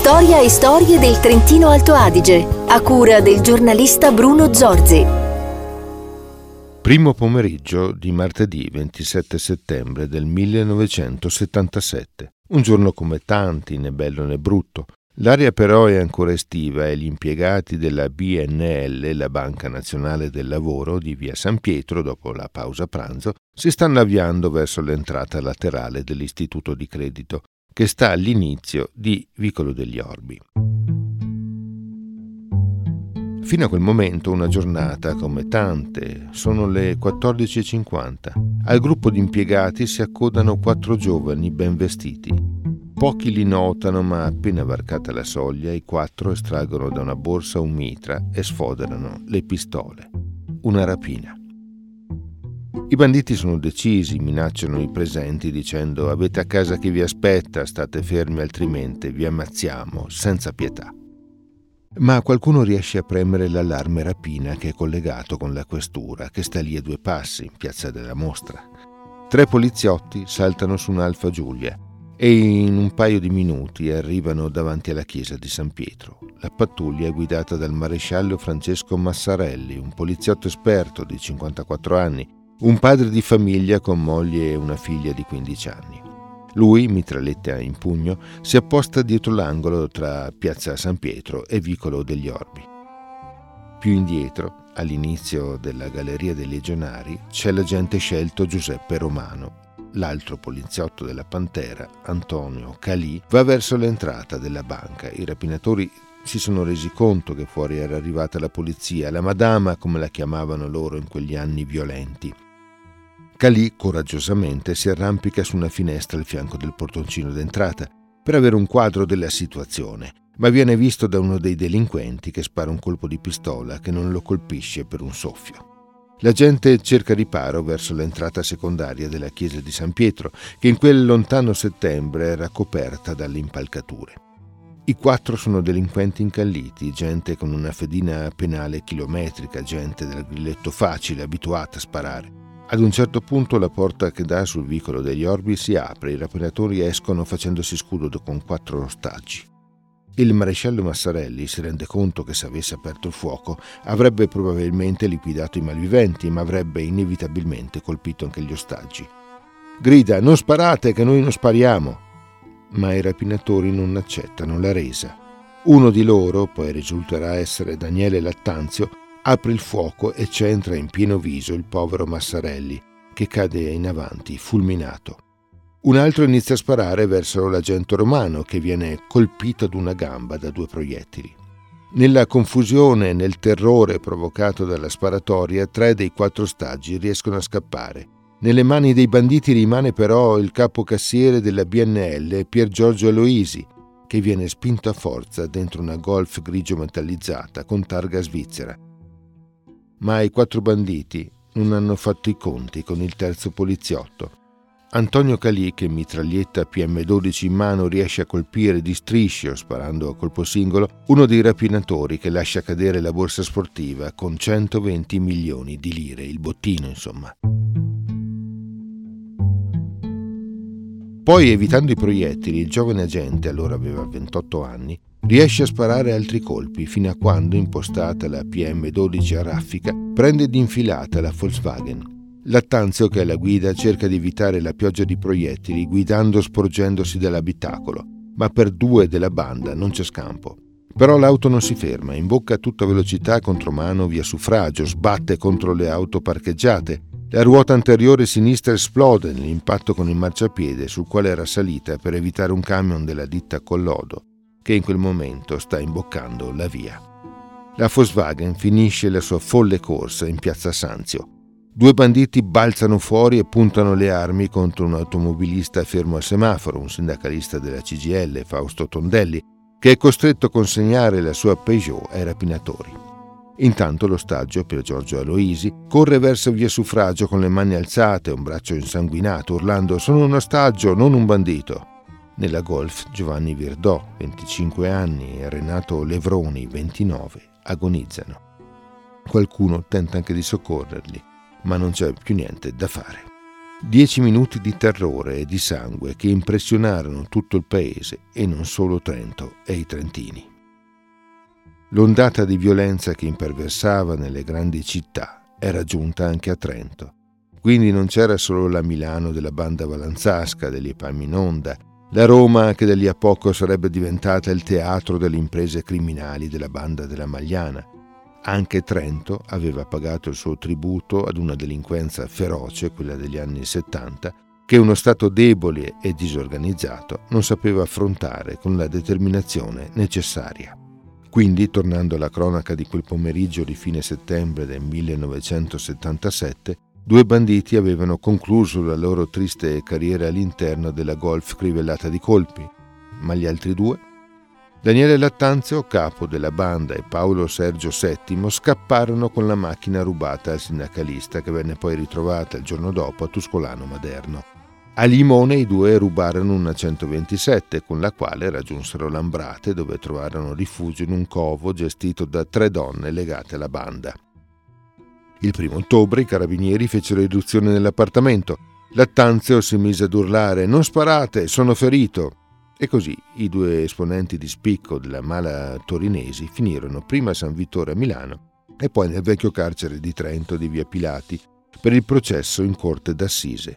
Storia e storie del Trentino Alto Adige, a cura del giornalista Bruno Zorzi. Primo pomeriggio di martedì 27 settembre del 1977. Un giorno come tanti, né bello né brutto. L'aria però è ancora estiva e gli impiegati della BNL, la Banca Nazionale del Lavoro di via San Pietro, dopo la pausa pranzo, si stanno avviando verso l'entrata laterale dell'istituto di credito, che sta all'inizio di Vicolo degli Orbi. Fino a quel momento una giornata come tante, sono le 14:50. Al gruppo di impiegati si accodano 4 giovani ben vestiti. Pochi li notano, ma appena varcata la soglia i 4 estraggono da una borsa un mitra e sfoderano le pistole. Una rapina. I banditi sono decisi, minacciano i presenti dicendo: avete a casa chi vi aspetta, state fermi altrimenti vi ammazziamo senza pietà. Ma qualcuno riesce a premere l'allarme rapina che è collegato con la questura, che sta lì a 2 passi, in piazza della Mostra. 3 poliziotti saltano su un'Alfa Giulia e in un paio di minuti arrivano davanti alla chiesa di San Pietro. La pattuglia è guidata dal maresciallo Francesco Massarelli, un poliziotto esperto di 54 anni, un padre di famiglia con moglie e una figlia di 15 anni. Lui, mitraglietta in pugno, si apposta dietro l'angolo tra piazza San Pietro e Vicolo degli Orbi. Più indietro, all'inizio della galleria dei legionari, c'è l'agente scelto Giuseppe Romano. L'altro poliziotto della Pantera, Antonio Calì, va verso l'entrata della banca. I rapinatori si sono resi conto che fuori era arrivata la polizia, la madama, come la chiamavano loro in quegli anni violenti. Calì coraggiosamente si arrampica su una finestra al fianco del portoncino d'entrata per avere un quadro della situazione, ma viene visto da uno dei delinquenti che spara un colpo di pistola che non lo colpisce per un soffio. La gente cerca riparo verso l'entrata secondaria della chiesa di San Pietro, che in quel lontano settembre era coperta dalle impalcature. I 4 sono delinquenti incalliti, gente con una fedina penale chilometrica, gente del grilletto facile, abituata a sparare. Ad un certo punto la porta che dà sul Vicolo degli Orbi si apre, i rapinatori escono facendosi scudo con 4 ostaggi. Il maresciallo Massarelli si rende conto che se avesse aperto il fuoco avrebbe probabilmente liquidato i malviventi, ma avrebbe inevitabilmente colpito anche gli ostaggi. Grida: non sparate, che noi non spariamo! Ma i rapinatori non accettano la resa. Uno di loro, poi risulterà essere Daniele Lattanzio, apre il fuoco e centra in pieno viso il povero Massarelli, che cade in avanti fulminato. Un altro inizia a sparare verso l'agente Romano, che viene colpito ad una gamba da 2 proiettili. Nella confusione e nel terrore provocato dalla sparatoria, 3 dei 4 ostaggi riescono a scappare. Nelle mani dei banditi rimane però il capocassiere della BNL, Pier Giorgio Aloisi, che viene spinto a forza dentro una Golf grigio metallizzata con targa svizzera. Ma i 4 banditi non hanno fatto i conti con il terzo poliziotto. Antonio Calì, che mitraglietta PM12 in mano riesce a colpire di striscio, sparando a colpo singolo, uno dei rapinatori che lascia cadere la borsa sportiva con 120 milioni di lire, il bottino insomma. Poi, evitando i proiettili, il giovane agente, allora aveva 28 anni, riesce a sparare altri colpi fino a quando, impostata la PM12 a raffica, prende d'infilata la Volkswagen. Lattanzio, che è alla guida, cerca di evitare la pioggia di proiettili guidando sporgendosi dall'abitacolo, ma per 2 della banda non c'è scampo. Però l'auto non si ferma, imbocca a tutta velocità contromano via Suffragio, sbatte contro le auto parcheggiate. La ruota anteriore sinistra esplode nell'impatto con il marciapiede sul quale era salita per evitare un camion della ditta Collodo, che in quel momento sta imboccando la via. La Volkswagen finisce la sua folle corsa in piazza Sanzio. 2 banditi balzano fuori e puntano le armi contro un automobilista fermo al semaforo, un sindacalista della CGIL, Fausto Tondelli, che è costretto a consegnare la sua Peugeot ai rapinatori. Intanto l'ostaggio, Pier Giorgio Aloisi, corre verso via Suffragio con le mani alzate e un braccio insanguinato, urlando: «Sono un ostaggio, non un bandito!». Nella Golf Giovanni Virdò, 25 anni, e Renato Levroni, 29, agonizzano. Qualcuno tenta anche di soccorrerli, ma non c'è più niente da fare. 10 minuti di terrore e di sangue che impressionarono tutto il paese e non solo Trento e i trentini. L'ondata di violenza che imperversava nelle grandi città era giunta anche a Trento. Quindi non c'era solo la Milano della banda Valanzasca, degli Epaminonda, la Roma che da lì a poco sarebbe diventata il teatro delle imprese criminali della banda della Magliana. Anche Trento aveva pagato il suo tributo ad una delinquenza feroce, quella degli anni 70, che uno Stato debole e disorganizzato non sapeva affrontare con la determinazione necessaria. Quindi, tornando alla cronaca di quel pomeriggio di fine settembre del 1977, 2 banditi avevano concluso la loro triste carriera all'interno della golf crivellata di colpi. Ma gli altri 2? Daniele Lattanzio, capo della banda, e Paolo Sergio Settimo scapparono con la macchina rubata al sindacalista, che venne poi ritrovata il giorno dopo a Tuscolano Maderno. A Limone i 2 rubarono una 127 con la quale raggiunsero Lambrate, dove trovarono rifugio in un covo gestito da 3 donne legate alla banda. Il 1 ottobre i carabinieri fecero irruzione nell'appartamento. Lattanzio si mise ad urlare: «Non sparate, sono ferito!» E così i 2 esponenti di spicco della mala torinesi finirono prima a San Vittore a Milano e poi nel vecchio carcere di Trento di via Pilati per il processo in corte d'assise.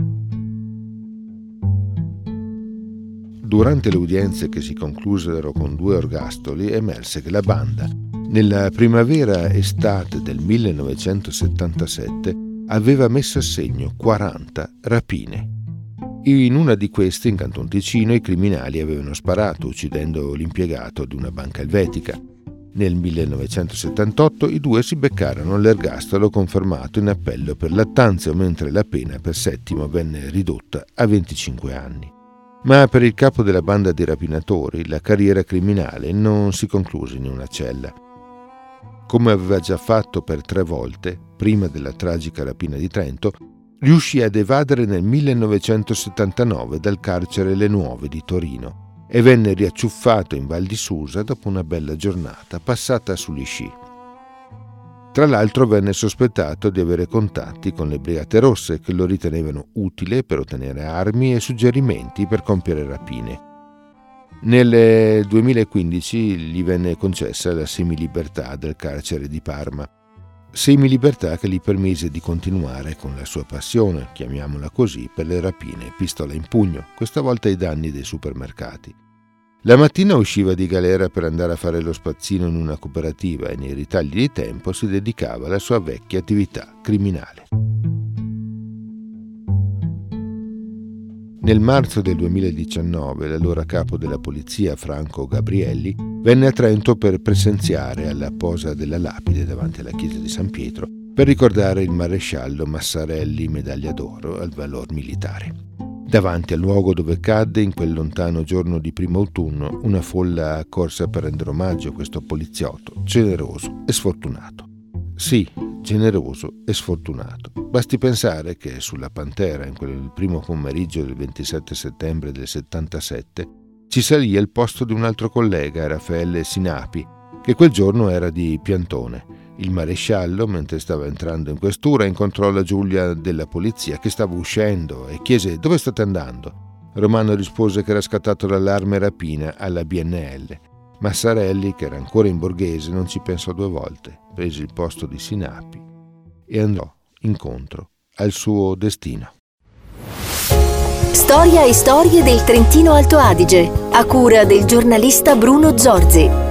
Durante le udienze, che si conclusero con 2 ergastoli, emerse che la banda, nella primavera-estate del 1977, aveva messo a segno 40 rapine. In una di queste, in Canton Ticino, i criminali avevano sparato, uccidendo l'impiegato di una banca elvetica. Nel 1978 i 2 si beccarono l'ergastolo confermato in appello per Lattanzio, mentre la pena per Settimo venne ridotta a 25 anni. Ma per il capo della banda di rapinatori la carriera criminale non si concluse in una cella. Come aveva già fatto per 3 volte, prima della tragica rapina di Trento, riuscì ad evadere nel 1979 dal carcere Le Nuove di Torino e venne riacciuffato in Val di Susa dopo una bella giornata passata sugli sci. Tra l'altro venne sospettato di avere contatti con le Brigate Rosse, che lo ritenevano utile per ottenere armi e suggerimenti per compiere rapine. Nel 2015 gli venne concessa la semilibertà del carcere di Parma. Semilibertà che gli permise di continuare con la sua passione, chiamiamola così, per le rapine, pistola in pugno, questa volta ai danni dei supermercati. La mattina usciva di galera per andare a fare lo spazzino in una cooperativa e nei ritagli di tempo si dedicava alla sua vecchia attività criminale. Nel marzo del 2019 l'allora capo della polizia Franco Gabrielli venne a Trento per presenziare alla posa della lapide davanti alla chiesa di San Pietro per ricordare il maresciallo Massarelli, medaglia d'oro al valor militare. Davanti al luogo dove cadde in quel lontano giorno di primo autunno una folla accorsa per rendere omaggio a questo poliziotto generoso e sfortunato. Sì, generoso e sfortunato. Basti pensare che sulla Pantera, in quel primo pomeriggio del 27 settembre del 77, ci salì al posto di un altro collega, Raffaele Sinapi, che quel giorno era di piantone. Il maresciallo, mentre stava entrando in questura, incontrò la Giulia della polizia che stava uscendo e chiese: «Dove state andando?» Romano rispose che era scattato l'allarme rapina alla BNL. Massarelli, che era ancora in borghese, non ci pensò 2 volte, prese il posto di Sinapi e andò incontro al suo destino. Storia e storie del Trentino Alto Adige, a cura del giornalista Bruno Zorzi.